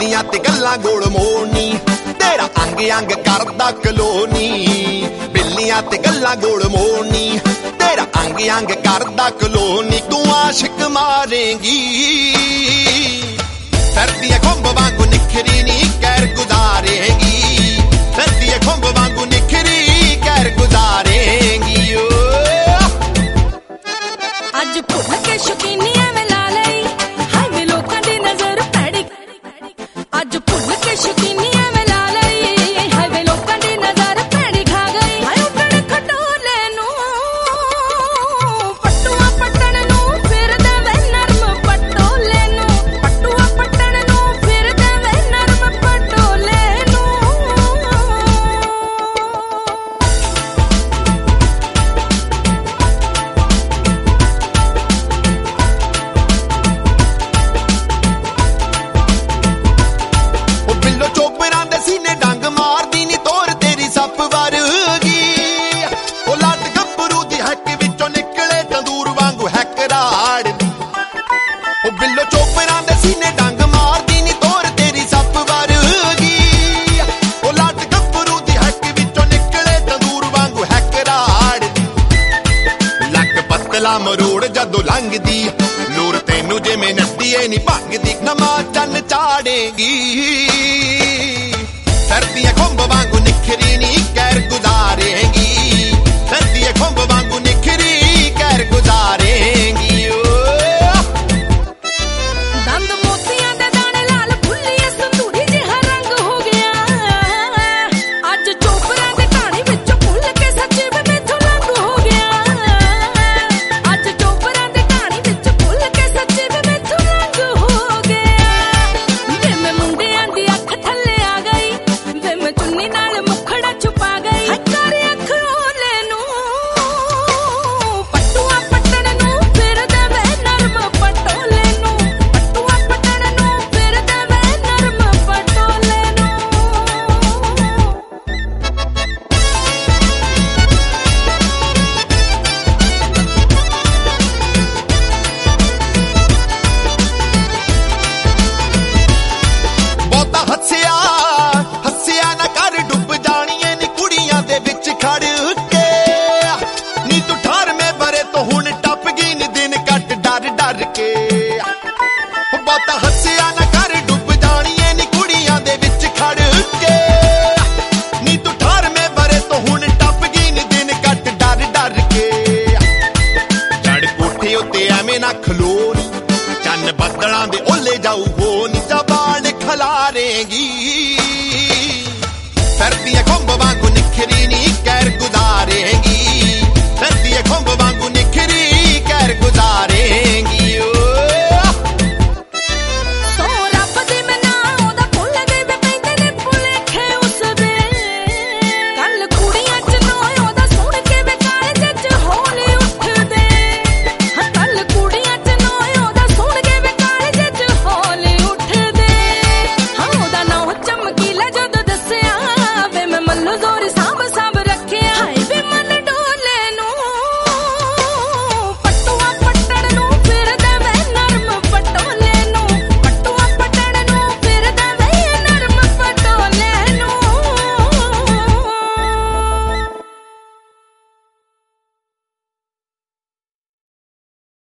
ਬਿੱਲੀਆਂ ਤੇ ਗੱਲਾਂ ਗੋਲ ਮੋੜਨੀ ਤੇਰਾ ਅੰਗ ਅੰਗ ਕਰਦਾ ਕਲੋਨੀ ਬਿੱਲੀਆਂ ਤੇ ਗੱਲਾਂ ਗੋਲ ਮੋੜਨੀ ਤੇਰਾ ਅੰਗ ਅੰਗ ਕਰਦਾ ਕਲੋਨੀ ਤੂੰ ਆਸ਼ਿਕ ਮਾਰੇਂਗੀ ਸਰਦੀਆਂ ਖੁੰਬ ਵਾਂਗੂ ਨਿਖਰੀ ਨੀ ਕਹਿਰ ਗੁਜ਼ਾਰੇਂਗੀ ਸਰਦੀਆਂ ਖੁੰਬ ਵਾਂਗੂ ਨਿਖਰੀ ਕਹਿਰ ਗੁਜ਼ਾਰੇਂਗੀ ਓ ਅੱਜ ਭੁੱਲ ਕੇ ਸ਼ੌਕੀਨੀਆਂ ਮੈਂ ਲਾ ਲਈ ਹਾਏ ਵੇ ਲੋਕਾਂ ਦੀ ਨਜ਼ਰ ਪੈੜੀ ਅੱਜ ਭੁੱਲ ਕੇ ਸ਼ੌਕੀਨੀਆਂ ਮੈਂ ਲਾ ਲਈ ਹਾਏ ਵੇ ਲੋਕਾਂ ਦੀ ਨਜ਼ਰ ਪੈੜੀ ਖਾ ਗਈ ਹਾਏ ਉੱਡਣ ਖਟੋਲੇ ਨੂੰ ਪੱਟੂਆਂ ਪੱਟਣ ਨੂੰ ਫਿਰਦਾ ਵੇ ਨਰਮ ਪਟੋਲੇ ਨੂੰ ਪੱਟੂਆਂ ਪੱਟਣ ਨੂੰ ਫਿਰਦਾ ਵੇ ਨਰਮ ਪਟੋਲੇ ਨੂੰ ਚੋਪਰਾਂ ਦੇ ਸੀਨੇ ਡੰਗ ਮਾਰਦੀ ਨੀ ਤੋਰ ਤੇਰੀ ਸੱਪ ਵਰਗੀ ਉਹ ਲੱਟ ਗੱਭਰੂ ਦੀ ਹੱਕ ਵਿੱਚੋਂ ਨਿਕਲੇ ਤੰਦੂਰ ਵਾਂਗੂ ਹੈਕ ਰਾੜਦੀ ਉਹ ਬਿੱਲੋ ਚੋਪਰਾਂ ਦੇ ਸੀਨੇ ਡੰਗ ਮਾਰਦੀ ਨੀ ਤੋਰ ਤੇਰੀ ਸੱਪ ਵਰਗੀ ਉਹ ਲੱਟ ਗੱਭਰੂ ਦੀ ਹੱਕ ਵਿੱਚੋਂ ਨਿਕਲੇ ਤੰਦੂਰ ਵਾਂਗੂ ਹੈਕ ਰਾੜਦੀ ਲੱਕ ਪਤਲਾ ਮਰੋੜ ਜਦੋਂ ਲੰਘਦੀ ਨੂਰ ਤੈਨੂੰ ਜਿਵੇਂ ਨੱਡੀਏ ਨੀ ਭੰਗਦੀ ਨਮਾ ਚੰਨ ਚਾੜੇਗੀ ਸਰਦੀਆਂ ਖੁੰਬ ਵਾਂਗੂ ਨਿਖਰੀ ਨੀ ਕਹਿਰ ਗੁਜ਼ਾਰੇਂਗੀ ਸਰਦੀਆਂ ਖੁੰਬ ਵਾਂਗੂ ਨਿਖਰੀ ਕਹਿਰ ਗੁਜ਼ਾਰੇਂਗੀ ਓ ਦੰਦ ਮੋਤੀਆਂ ਦੇ ਦਾਣੇ ਲਾਲ ਫੁੱਲੀਏ ਸੰਧੂਰੀ ਜਿਹਾ ਰੰਗ ਹੋ ਗਿਆ ਅੱਜ ਚੋਪਰਾਂ ਦੇ ਕਹਾਣੀ ਵਿੱਚੋਂ ਭੁੱਲ ਕੇ ਸੱਚੀ ਵੇ ਮੈਥੋਂ ਲੰਘ ਹੋ ਗਿਆ ਅੱਜ ਚੋਪਰਾਂ ਦੇ ਕਹਾਣੀ ਵਿੱਚ ਭੁੱਲ ਕੇ ਸੱਚੀ ਵੇ ਮੈਥੋਂ ਲੰਘ ਹੋ ਗਿਆ ਵੇ ਮੈਂ ਮੁੰਡਿਆਂ ਦੀ ਅੱਖ ਥੱਲੇ ਆ ਗਈ ਵੇ ਮੈਂ ਚੁੰਨੀ ਨਾਲ ਮੁਖੜਾ ਛੁਪਾ ਗਈ ਹੱਥਾਂ ਅੱਖ ਓਲੇ ਨੂੰ ਪੱਟੂਆਂ ਪੱਟਣ ਨੂੰ ਫਿਰਦਾ ਵੇ ਨਰਮ ਪਟੋਲੇ ਨੂੰ ਪੱਟੂਆਂ ਪੱਟਣ ਨੂੰ ਫਿਰਦਾ ਵੇ ਨਰਮ ਪਟੋਲੇ ਨੂੰ ਬਹੁਤਾ ਹੱਸਿਆ ਨਾ ਕਰ ਡੁੱਬ ਜਾਣੀਏ ਨੀ ਕੁੜੀਆਂ ਦੇ ਵਿੱਚ ਖੜ ਕੇ ਨੀ ਤੂੰ 18ਵੇਂ ਬਰੇ ਤੋਂ ਹੁਣ ਟੱਪ ਗਈ ਨੀ ਦਿਨ ਕੱਟ ਡਰ ਡਰ ਕੇ ਬਹੁਤਾ ਹੱਸਿਆ ਨਾ ਕਰ ਡੁੱਬ ਜਾਣੀਏ ਨੀ ਕੁੜੀਆਂ ਦੇ ਵਿੱਚ ਖੜ ਕੇ ਨੀ ਤੂੰ 18ਵੇਂ ਬਰੇ ਤੋਂ ਹੁਣ ਟੱਪ ਗਈ ਨੀ ਦਿਨ ਕੱਟ ਡਰ ਡਰ ਕੇ ਚੜ ਕੋਠੇ ਉੱਤੇ ਐਵੇਂ ਨਾ ਖਲੋ ਨੀ ਚੰਨ ਬੱਦਲਾਂ ਦੇ ਓਲੇ ਜਾਊ ਹੋ ਨੀ ਜ਼ਬਾਨ ਖਲਾਰੇਂਗੀ ਸਰਦੀਆਂ ਖੁੰਬ ਵਾਂਗੂ ਨਿਖਰੀ ਨੀ ਕਹਿਰ ਗੁਜ਼ਾਰੇਂਗੀ ਸਰਦੀਆਂ ਖੁੰਬ ਵਾਂਗੂ ਨਿਖਰੀ ਕਹਿਰ ਗੁਜ਼ਾਰੇਂਗੀ ਓ ਸੋ ਰੱਬ ਦੀ ਮੈਂ ਨਾ ਉਹਦਾ ਭੁੱਲ ਗਈ ਵੇ ਪੈਂਦੇ ਨੇ ਭੁਲੇਖੇ ਉਸਦੇ ਕੱਲ ਕੁੜੀਆਂ ਚ ਨੋਏ ਉਹਦਾ ਸੁਣ ਕੇ ਵੇ ਕਾਲਜ ਚ ਹੌਲੇ ਉੱਠਦੇ ਹਾਂ ਕੱਲ ਕੁੜੀਆਂ ਚ ਨੋਏ ਉਹਦਾ ਸੁਣ ਕੇ ਵੇ ਕਾਲਜ ਚ ਹੌਲੇ ਉੱਠਦੇ ਹਾਂ ਉਹਦਾ ਨਾਂ ਚਮਕੀਲਾ ਜਦੋਂ ਦੱਸਿਆ ਵੇ ਮੈਂ ਮੱਲੂ ਜ਼ੋਰ